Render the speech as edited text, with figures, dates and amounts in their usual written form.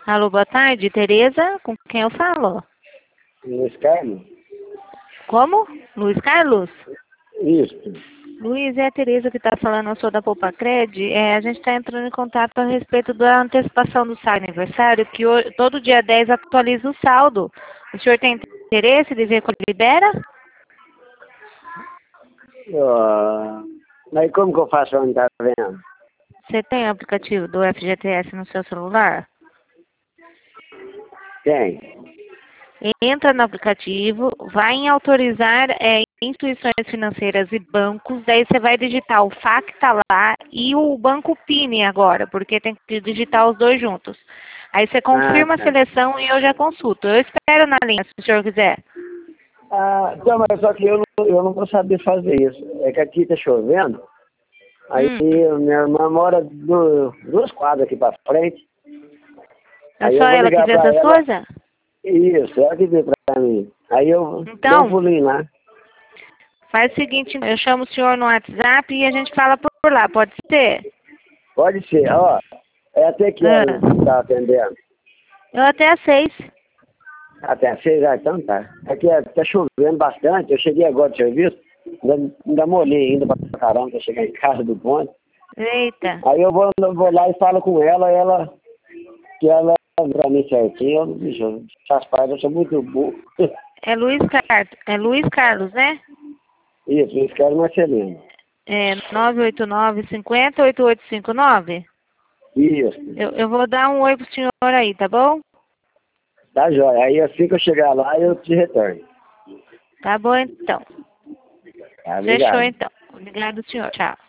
Alô, boa tarde, Tereza, com quem eu falo? Luiz Carlos? Como? Luiz Carlos? Isso. Luiz, é a Tereza que está falando, eu sou da Poupa-Cred. A gente está entrando em contato a respeito da antecipação do seu aniversário, que hoje, todo dia 10 atualiza o saldo. O senhor tem interesse de ver quando libera? Mas como que eu faço pra não estar vendo? Você tem o aplicativo do FGTS no seu celular? Tem. Entra no aplicativo, vai em autorizar instituições financeiras e bancos, daí você vai digitar o FAC tá lá e o banco PIN agora, porque tem que digitar os dois juntos. Aí você confirma a Tá. seleção e eu já consulto. Eu espero na linha, se o senhor quiser. Então, mas só que eu não vou saber fazer isso. É que aqui tá chovendo, aí minha irmã mora duas quadras aqui pra frente. É Aí só eu vou ela que ligar vê pra essas ela. coisas? Isso, ela que vê pra mim. Aí eu dou um Então, pulinho lá. faz o seguinte, eu chamo o senhor no WhatsApp e a gente fala por lá, pode ser? Pode ser, ó. É até que Ah, horas que tá atendendo? eu até às 6. Até às 6 horas, então tá. Aqui tá chovendo bastante, eu cheguei agora do serviço, ainda molhei ainda pra caramba pra chegar em casa do ponto. Eita. Aí eu vou lá e falo com ela, que ela pra mim certinho, bicho, essas partes eu sou muito burro. É Luiz Carlos, né? Isso, eles querem Marcelino. É 989-50-8859? Isso, Eu vou dar um oi pro senhor aí, tá bom? tá jóia. Aí assim que eu chegar lá, eu te retorno. Tá bom então. Tá, Fechou obrigado. então. Obrigado, senhor. Tchau.